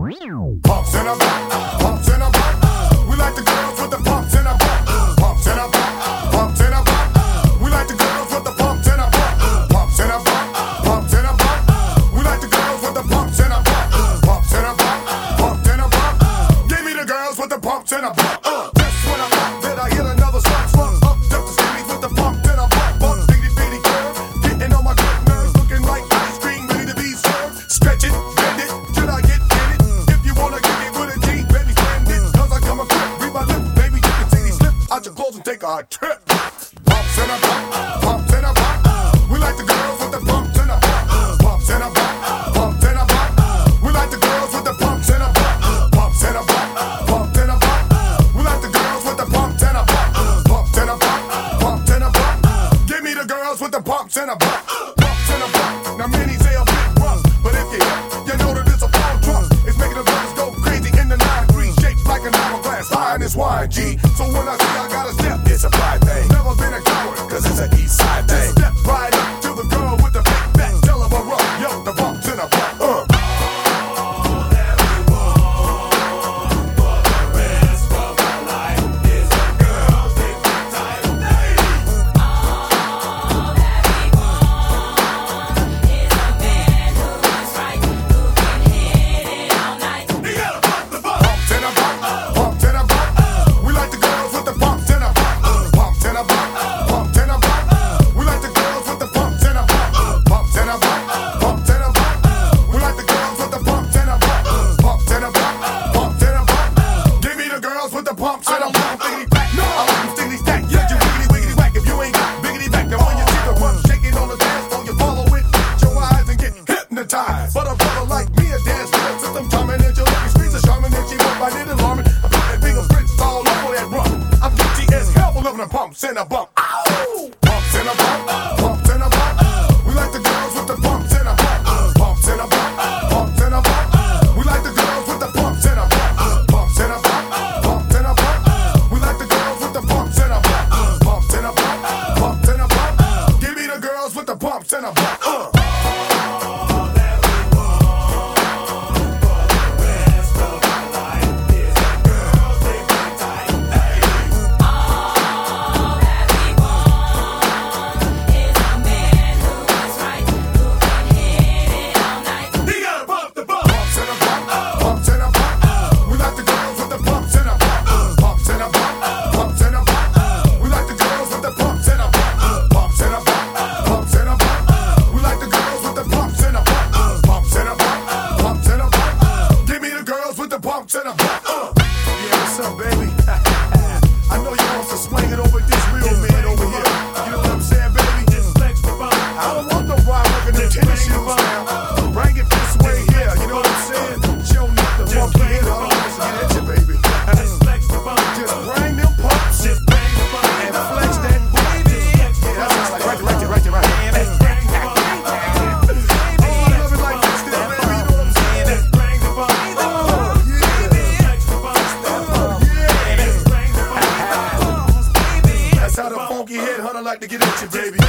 Pumps in a bump, pumps in a bump. We like the girls with the pumps in a bump. Pumps in a bump, pumps in a bump. We like the girls with the pumps in a bump. Pumps in a bump, pumps in a bump. We like the girls with the pumps in a bump. Pumps in a bump, pumps in a bump. Give me the girls with the pumps in a bump. Just when I thought that I hit another slump, slump up just the skinnies with the pump in a bump. Bump, diggity bitty curve, getting on my good nerves, looking like ice cream ready to be served. Stretch it, bend it, till I get in it. If you wanna get it with a G, baby, stand it. Cause I come equipped, read my lips, baby, you can see me slip out your clothes and take a trip. Pumps in a bump, pumps in a bump. We like the girls with the pumps in a bump. Pumps in a bump, pumps in a bump. We like the girls with the pumps in a bump. Pumps in a bump, pumps in a bump. We like the girls with the pumps in a bump. Pumps in a bump, pumps in a bump. Give me the girls with the pumps in a bump. Pumps in a bump. Now many say a bit rough, but if you hit, you know that it's a fall drunk. It's making the brothers go crazy in the 9-3, shaped like an hourglass, high in this YG. So when I say I gotta step, it's a pride thing. Never been a coward, cause it's an east side thing. Step right up to the girl with the big back, tell her a rough, yo, the bumps in a bump. But a brother like me, a dance dance system, timing and your lucky streets are charming and she won't find it alarming. I'm putting fingerprints all over that run. I'm guilty as hell for living in pumps and a bump. Ow! Pumps and a bump, pumps and a bump. We like the girls with the pumps and a bump. Pumps and a bump, pumps and a bump. We like the girls with the pumps and a bump. Pumps and a bump, pumps and a bump. We like the girls with the pumps and a bump. Pumps and a bump, pumps and a bump. Give me the girls with the pumps and a bump. Pumps and a bump. Yeah, what's up, baby? I know you want to swing it over this real man over here. You know what I'm saying, baby? I don't want no ride working them tennis shoes now. Bring it this way here, you know what I'm saying? Show me the pump your head on and get at you, baby. Just bring them pumps and flex that booty. Yeah, that's like right. Like to get at you, baby.